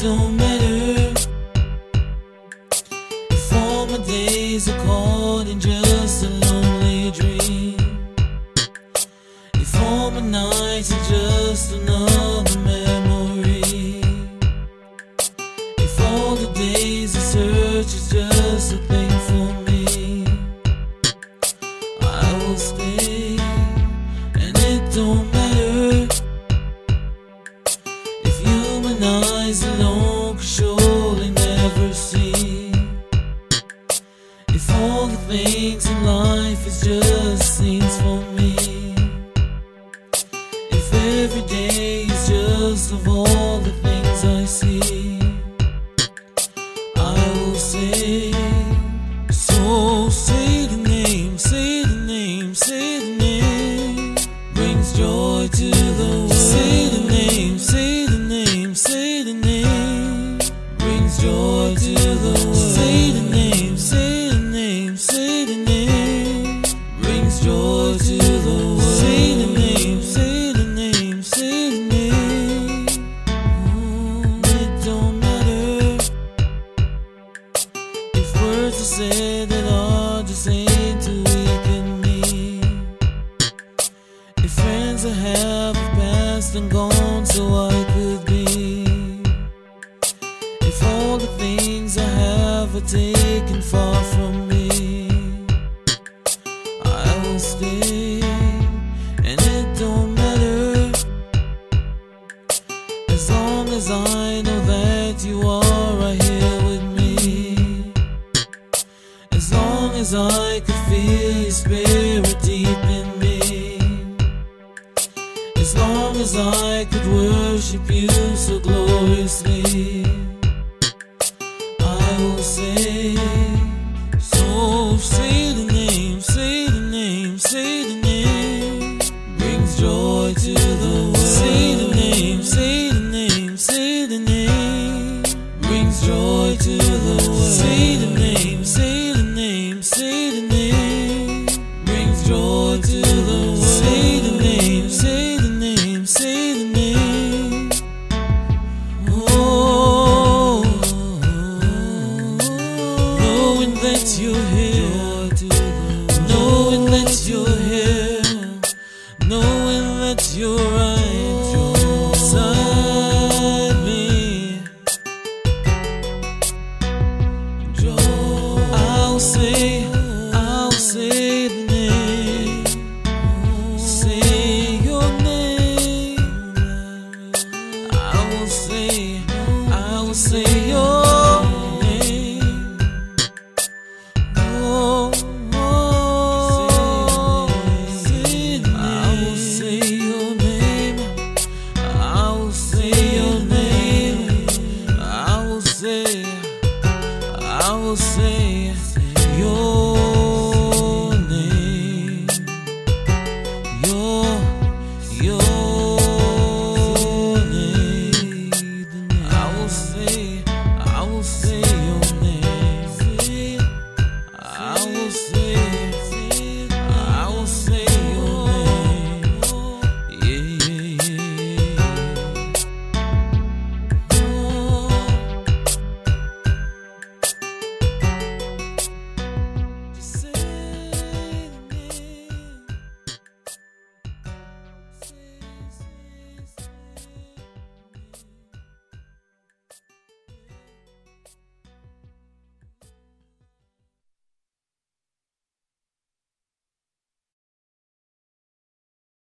don't matter if all my days are caught in just a lonely dream, if all my nights are just another memory, if all the days of search is just a thing for me. I will stay, and it don't matter if human eyes alone can surely never see, if all the things in life is just scenes for me, if every day is just of all the things I see. I will say, so say the name, say the name, say the name, brings joy to the world. Say the name, say the name, say the name, brings joy to the world. Say the name, say the name, say the name, brings joy to the world. Say the name, say the name, say the name. It don't matter if words are said that are just ain't too weak in me, if friends I have passed and gone so I could be, if all the things I have are taken far from me. I will stay, and it don't matter as long as I know that you are right here with me, as long as I could feel your spirit deep in me, as long as I could worship you so gloriously. I will say, so say the name, say the name, say the name, brings joy to the world. Say the name, say the name, say the name, brings joy to the world. Say the name, say the name, say the name, brings joy to the world. Say the name, say the name, say the name. Oh, knowing that you're here, knowing that you're here, knowing that you're right beside me. I'll say the name, say your name. I will say your name. Oh, I will say your name. I will say your name. I will say your name. Your name. I will say